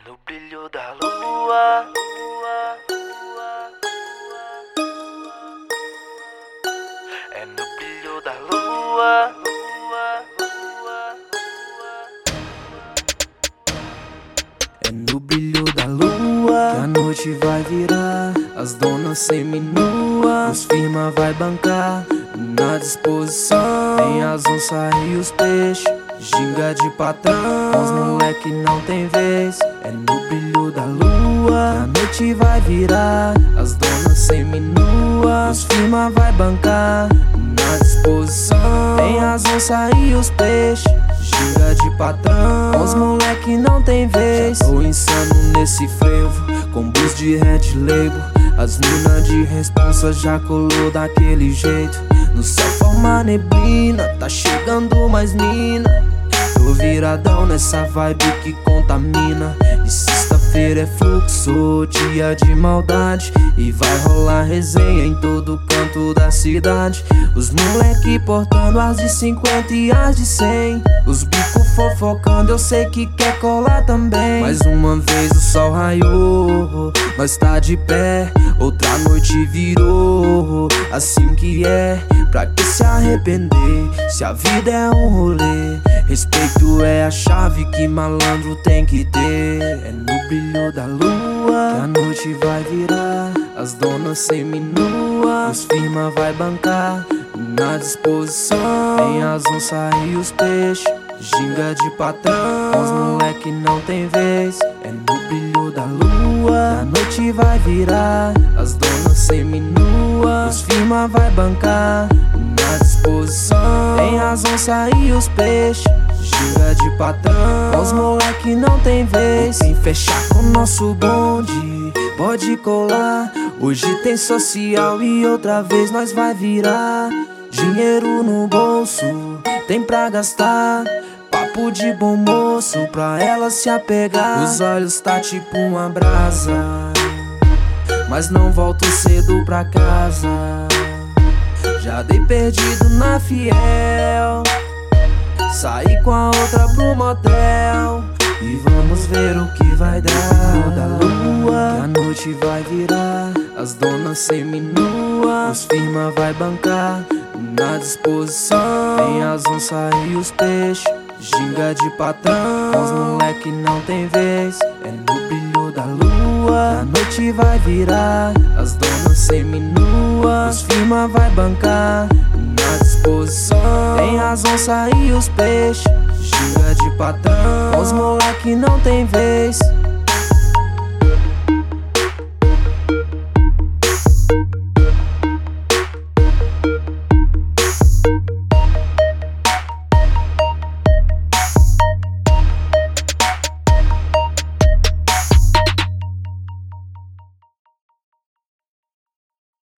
No brilho da lua, é no brilho da lua, é no brilho da lua que a noite vai virar. As donas seminuas, os firma vai bancar. Na disposição tem as onças e os peixes, ginga de patrão, os moleque não tem vez. É no brilho da lua que a noite vai virar. As donas seminuas, os firma vai bancar. Na disposição tem as onças e os peixes, ginga de patrão, os moleque não tem vez. Já tô insano nesse frevo, com bus de Red Label. As mina de responsa já colou daquele jeito. No céu forma neblina, tá chegando mais mina. Tô viradão nessa vibe que contamina. E sexta-feira é fluxo, dia de maldade. E vai rolar resenha em todo canto da cidade. Os moleque portando as de 50 e as de 100. Os bico fofocando, eu sei que quer colar também. Mais uma vez o sol raiou, nós tá de pé. Outra noite virou, assim que é. Pra que se arrepender, se a vida é um rolê? Respeito é a chave que malandro tem que ter. É no brilho da lua que a noite vai virar. As donas seminuas, os firma vai bancar. Na disposição tem as onças e os peixes, ginga de patrão, os moleque não tem vez. É no brilho da lua que a noite vai virar. As donas seminuas, os firma vai bancar. Na disposição tem as onças e os peixes, ginga de patrão, os moleque não tem vez. Sem fechar com nosso bonde, pode colar. Hoje tem social e outra vez nós vai virar. Dinheiro no bolso, tem pra gastar. Papo de bom moço pra ela se apegar. Os olhos tá tipo uma brasa, mas não volto cedo pra casa. Já dei perdido na fiel, saí com a outra pro motel. E vamos ver o que vai dar. Da lua que a noite vai virar. As donas seminuas, os firma vai bancar. Na disposição tem as onças e os peixes, ginga de patrão, os moleque não tem vez. É no brilho da lua a noite vai virar. As donas seminuas, os firma vai bancar. Na disposição tem as onças e os peixes, ginga de patrão, os moleque não tem vez.